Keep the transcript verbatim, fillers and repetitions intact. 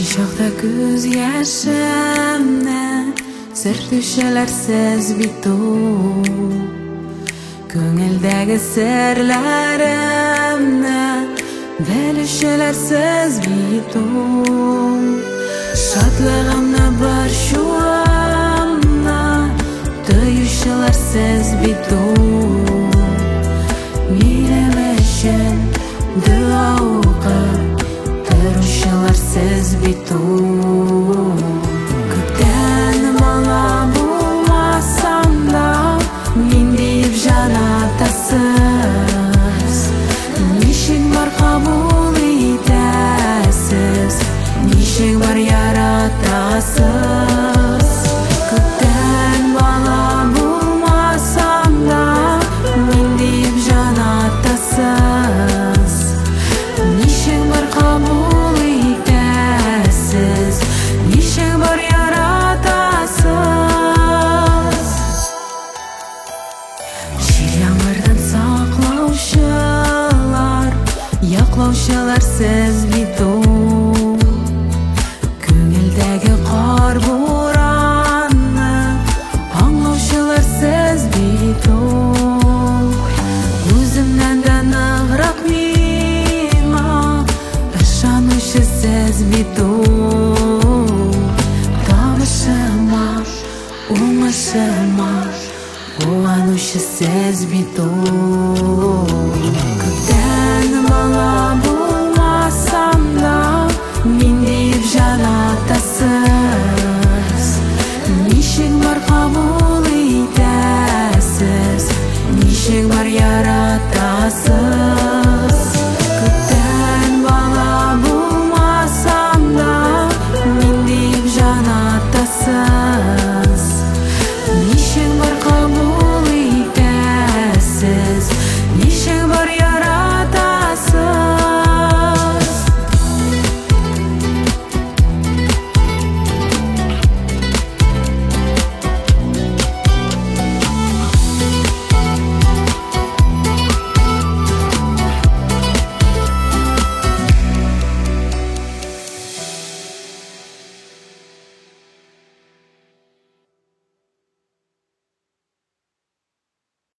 Чакта күз яшемне сөртүчеләр сез бит ул. Күңелдәге серләремне белүчеләр сез бит ул. Шатлыгымны бар шуамна тоючылар сез бит ул. Минем өчен дуа укып торучылар сез бит ул. Күптән маңа булмасам да мин дип җанатасыз. Ничек бар кабул итәсез, ничек бар яратасыз. Күптән бала булмасам да мин дип җанатасыз. Ничек бар кабул итәсез, ничек бар яратасыз. Җил яңгырдан саклаучылар, яклаучылар сез бит ул. Күңелдәге кар буранны аңлаучылар сез бит ул. Үземнән дә ныграк миңа ышанучы сез бит ул. Табышыма, уңышыма куанучы сез бит ул.